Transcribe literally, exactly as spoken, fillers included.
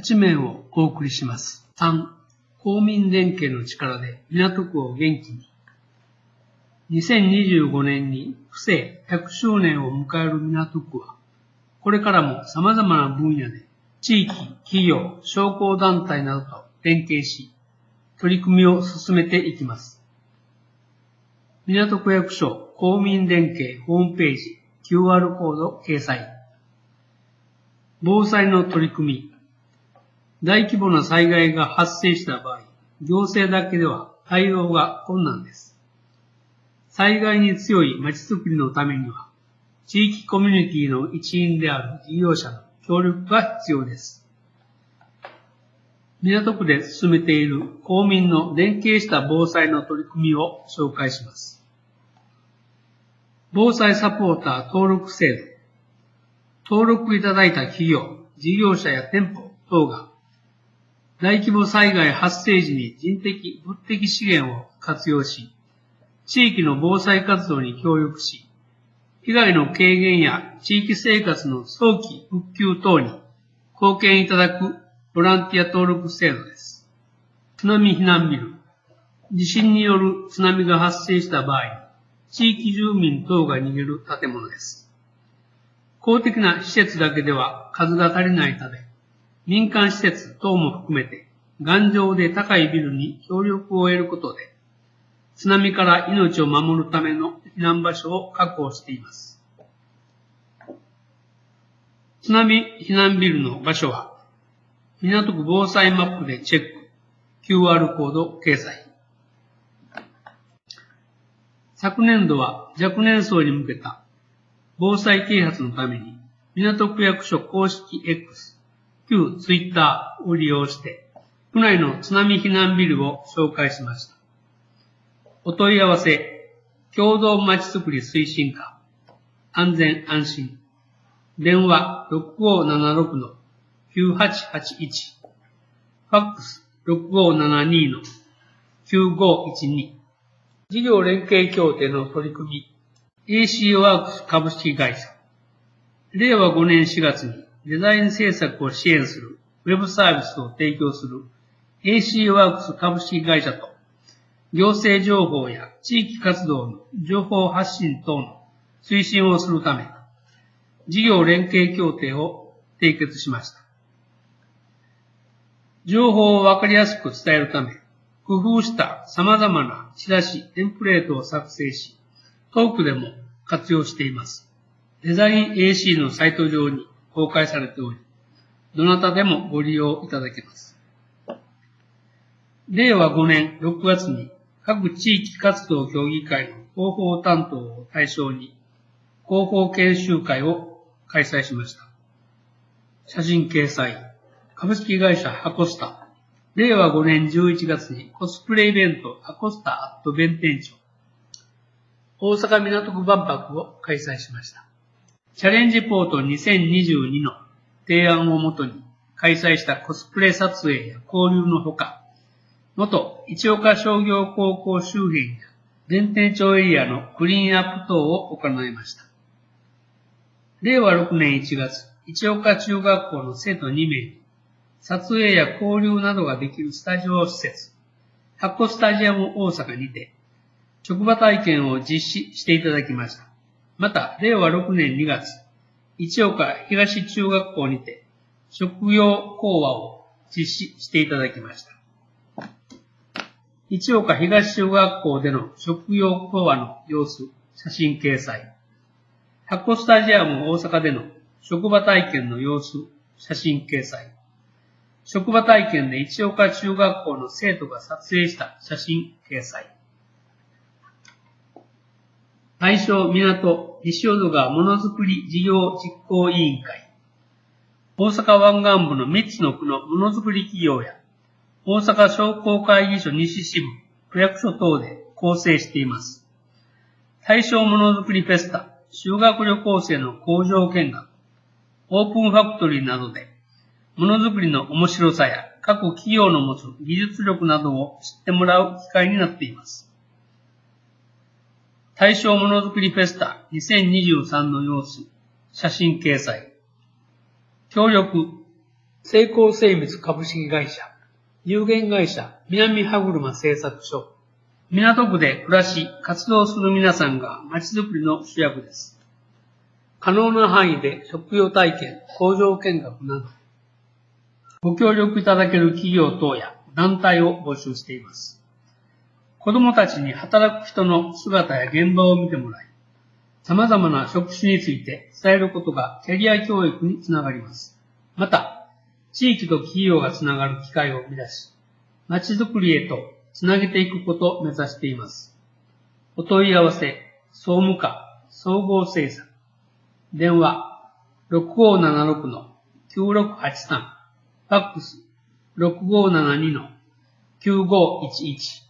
ちめんをお送りします。さん、公民連携の力で港区を元気に。にせんにじゅうごねんに府政ひゃくしゅうねんを迎える港区は、これからも様々な分野で地域、企業、商工団体などと連携し、取り組みを進めていきます。港区役所公民連携ホームページ キューアール コード掲載。防災の取り組み。大規模な災害が発生した場合、行政だけでは対応が困難です。災害に強いまちづくりのためには、地域コミュニティの一員である事業者の協力が必要です。港区で進めている公民の連携した防災の取り組みを紹介します。防災サポーター登録制度。登録いただいた企業、事業者や店舗等が大規模災害発生時に人的、物的資源を活用し、地域の防災活動に協力し、被害の軽減や地域生活の早期復旧等に貢献いただくボランティア登録制度です。津波避難ビル。地震による津波が発生した場合、地域住民等が逃げる建物です。公的な施設だけでは数が足りないため、民間施設等も含めて頑丈で高いビルに協力を得ることで、津波から命を守るための避難場所を確保しています。津波避難ビルの場所は、港区防災マップでチェック、キューアール コード掲載。昨年度は若年層に向けた防災啓発のために、港区役所公式 X、旧 Twitter を利用して、区内の津波避難ビルを紹介しました。お問い合わせ、共同まちづくり推進課、安全安心、電話 ろくごーななろくのきゅうはちはちいち、ファックス ろくごーななにのきゅうごーいちに、事業連携協定の取り組み、エーシー ワークス株式会社、れいわごねんしがつにデザイン制作を支援するウェブサービスを提供する エーシー ワークス株式会社と、行政情報や地域活動の情報発信等の推進をするため、事業連携協定を締結しました。情報をわかりやすく伝えるため、工夫した様々なチラシ、テンプレートを作成し、トークでも活用しています。デザイン エーシー のサイト上に公開されており、どなたでもご利用いただけます。れいわごねんろくがつに各地域活動協議会の広報担当を対象に広報研修会を開催しました。写真掲載、株式会社ハコスタ、れいわごねんじゅういちがつにコスプレイベントハコスタアット弁天町、大阪港区万博を開催しました。チャレンジポートにせんにじゅうにの提案をもとに開催したコスプレ撮影や交流のほか、元市岡商業高校周辺や弁天町エリアのクリーンアップ等を行いました。れいわろくねんいちがつ、市岡中学校の生徒にめいに撮影や交流などができるスタジオ施設、ハコスタジアム大阪にて、職場体験を実施していただきました。また、れいわろくねんにがつ、市岡東中学校にて、職業講話を実施していただきました。市岡東中学校での職業講話の様子、写真掲載。ハコスタジアム大阪での職場体験の様子、写真掲載。職場体験で市岡中学校の生徒が撮影した写真掲載。大正港西淀川ものづくり事業実行委員会。大阪湾岸部のみっつの区のものづくり企業や大阪商工会議所西支部、区役所等で構成しています。大正ものづくりフェスタ、修学旅行生の工場見学、オープンファクトリーなどで、ものづくりの面白さや各企業の持つ技術力などを知ってもらう機会になっています。大正ものづくりフェスタにせんにじゅうさんの様子、写真掲載。協力、 成功精密株式会社、有限会社南歯車製作所、港区で暮らし、活動する皆さんがまちづくりの主役です。可能な範囲で職業体験、工場見学など、ご協力いただける企業等や団体を募集しています。子どもたちに働く人の姿や現場を見てもらい、様々な職種について伝えることがキャリア教育につながります。また、地域と企業がつながる機会を生み出し、まちづくりへとつなげていくことを目指しています。お問い合わせ、総務課、総合政策、電話 ろくごーななろくのきゅうろくはちさん、ファックス ろくごーななにのきゅうごーいちいち